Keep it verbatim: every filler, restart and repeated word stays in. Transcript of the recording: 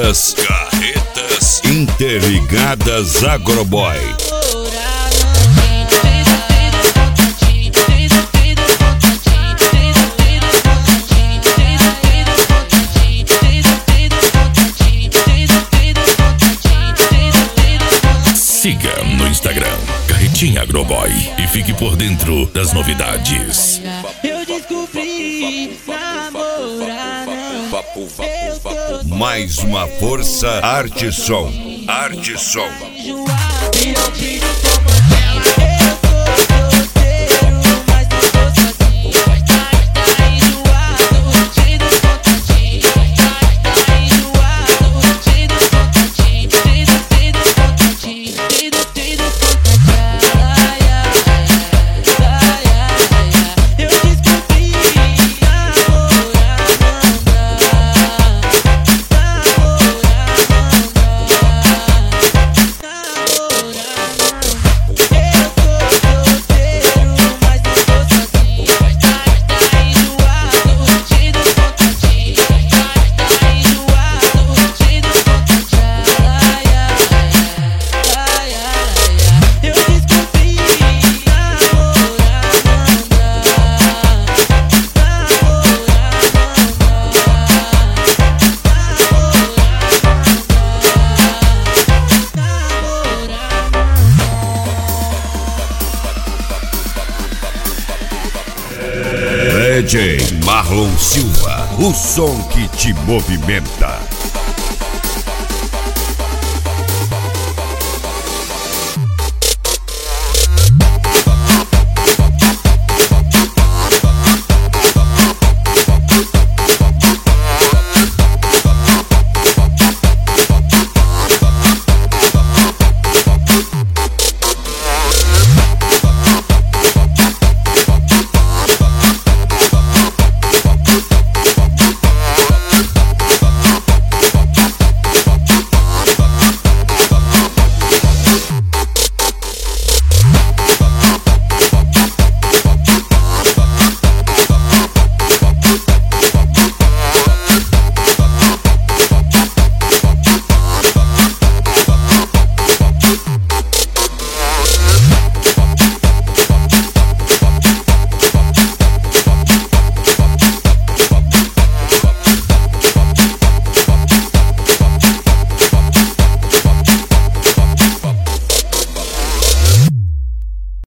Carretas, carretas interligadas Agroboy. Siga no Instagram Carretinha Agroboy e fique por dentro das novidades. Eu descobri namorar não. Mais uma força Arte Som. Arte Som. D J Marlon Silva, o som que te movimenta.